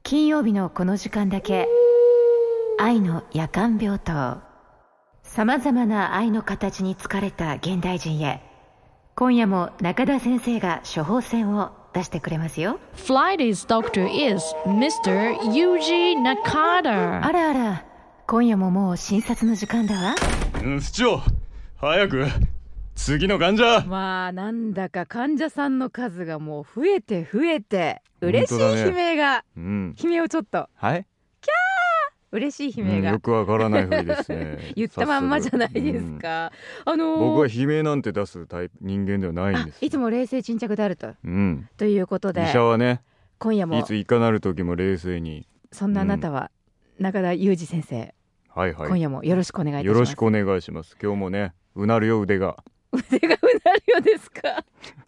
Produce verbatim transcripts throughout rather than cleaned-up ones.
金曜日のこの時間だけ愛の夜間病棟。さまざまな愛の形に疲れた現代人へ、今夜も中田先生が処方箋を出してくれますよ。 Friday's doctor is ミスター Yuji Nakata。 あらあら、今夜ももう診察の時間だわ。 うん、不調早く次の患者。 まあなんだか患者さんの数がもう増えて増えて嬉しい悲鳴が、 ね、うん、 悲鳴をちょっと、 はい、 キャー嬉しい悲鳴が、 うん、よくわからないふりですね言ったまんまじゃないですか、うん、あのー、 僕は悲鳴なんて出すタイプ人間ではないんです。 いつも冷静沈着であると、うん、ということで、 医者はね、 今夜もいついかなる時も冷静に。 そんなあなたは、うん、中田裕二先生、はいはい、今夜もよろしくお願いいたします。 よろしくお願いします。今日もね、うなるよ腕が腕がうなるようですか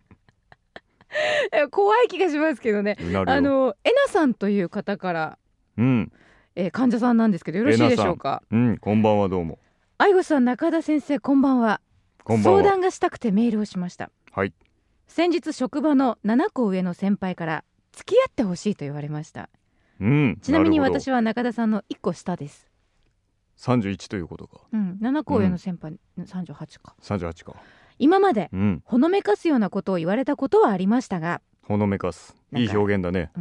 怖い気がしますけどね。あのえなさんという方から、うん、えー、患者さんなんですけどよろしいでしょうか。 うん、こんばんは、どうも。 愛護さん、中田先生、こんばんは。 こんばんは。 相談がしたくてメールをしました。 はい。 先日職場のななこ上の先輩から付き合ってほしいと言われました、うん、ちなみに私は中田さんのいっこ下です。 さんじゅういちということか、 うん、ななこ上の先輩、うん、さんじゅうはちか。 さんじゅうはちか。 今まで、うん、ほのめかすようなことを言われたことはありましたが、 ほのめかす、いい表現だね、 うん、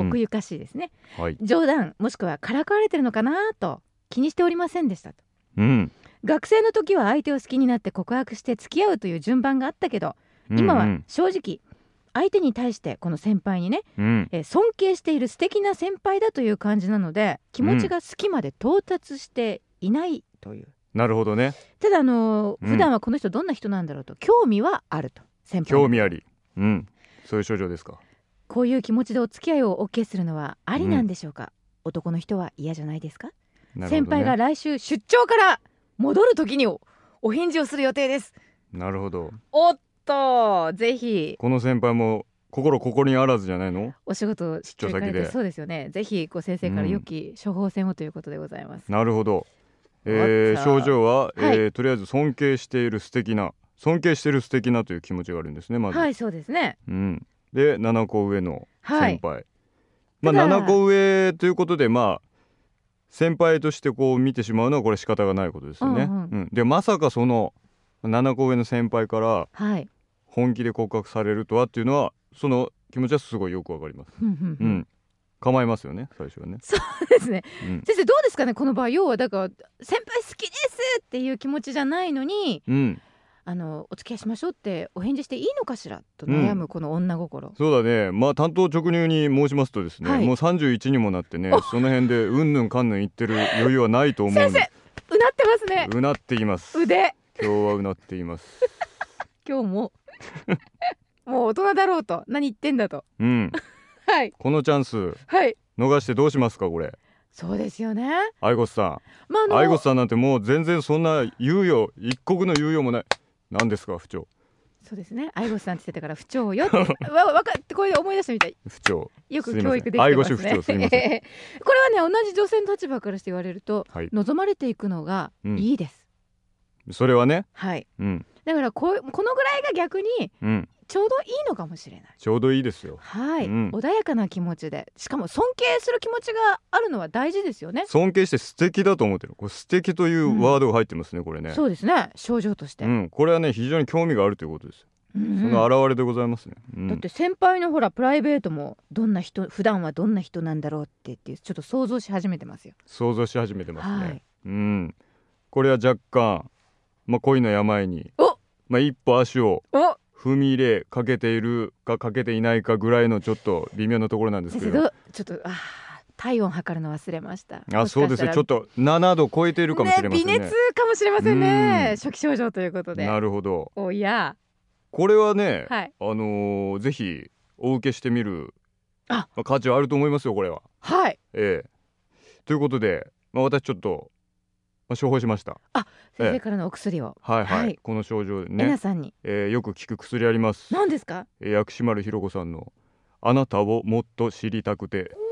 奥ゆかしいですね、 うん、はい、 冗談もしくはからかわれてるのかなと気にしておりませんでしたと、 うん、 学生の時は相手を好きになって告白して付き合うという順番があったけど、うんうん、今は正直相手に対してこの先輩にね、うん、え尊敬している素敵な先輩だという感じなので、気持ちが好きまで到達していないという、 うん、なるほどね。 ただあの、うん、普段はこの人どんな人なんだろうと興味はあると。先輩興味あり、うん、そういう症状ですか。 こういう気持ちでお付き合いを OK するのはありなんでしょうか、うん、男の人は嫌じゃないですか、ね、先輩が来週出張から戻る時に お, お返事をする予定です。 なるほど。 おっと、ぜひこの先輩も心ここにあらずじゃないの。 お仕事出張先で。そうですよね。ぜひご先生から良き処方箋をということでございます、 うん、なるほど、えー、症状は、はい、えー、とりあえず尊敬している素敵な尊敬している素敵なという気持ちがあるんですね、まず。 はい、そうですね、 うん、でななこ上の先輩、はい、まあ、ななこ上ということで、まあ先輩としてこう見てしまうのはこれ仕方がないことですよね、うんうんうん、でまさかそのななこ上の先輩から本気で告白されるとはっていうのは、その気持ちはすごいよくわかります、うんうんうん、構いますよね、最初はね。 そうですね、うん、先生どうですかね、この場合。要はだから先輩好きですっていう気持ちじゃないのに、うん、あのお付き合いしましょうってお返事していいのかしらと悩むこの女心、うん、 そうだね。まあ単刀直入に申しますとですね、はい、もうさんじゅういちにもなってね、その辺でうんぬんかんぬん言ってる余裕はないと思うんで。 先生うなってますね。 うなっています。 腕今日はうなっています今日ももう大人だろうと何言ってんだと、 うん、はい、このチャンス、はい、逃してどうしますかこれ。 そうですよね、 愛護さん、まあ、の愛護さんなんてもう全然そんな猶予一刻の猶予もない。何ですか不調。 そうですね、愛護さんって言ってたから不調よってわ分かってこれで思い出してみたい。 不調、 よく教育できてますね。 愛護主不調、すいませんこれはね、同じ女性の立場からして言われると、はい、望まれていくのがいいです、 うん、それはね、 はい、うん、だからこうこのぐらいが逆に、うん、ちょうどいいのかもしれない。 ちょうどいいですよ。 はい、うん、穏やかな気持ちで、しかも尊敬する気持ちがあるのは大事ですよね。 尊敬して素敵だと思ってる。これ素敵というワードが入ってますね、うん、これね。 そうですね、症状として、 うん、これはね非常に興味があるということです、うんうん、その表れでございますね、うん、 だって先輩のほらプライベートもどんな人、普段はどんな人なんだろうって言ってちょっと想像し始めてますよ。 想像し始めてますね、はい、うん、これは若干、まあ、恋の病に、まあ、一歩足を踏み入れかけているかかけていないかぐらいのちょっと微妙なところなんですけど、 ちょっとあ体温測るの忘れました。 あ、そうですね、ちょっとななど超えているかもしれませんね。 ね、微熱かもしれませんね、初期症状ということで。 なるほど。 おや、 これはね、 はい、 あのー、ぜひお受けしてみるあ価値はあると思いますよ、これは。 はい、 ええ、ということで、まあ、私ちょっとまあ、処方しました。 あ、先生からのお薬を、 はいはい、はい、この症状でね、 えなさんに、 えー、よく効く薬あります。 何ですか。 えー、薬師丸ひろ子さんのあなたをもっと知りたくて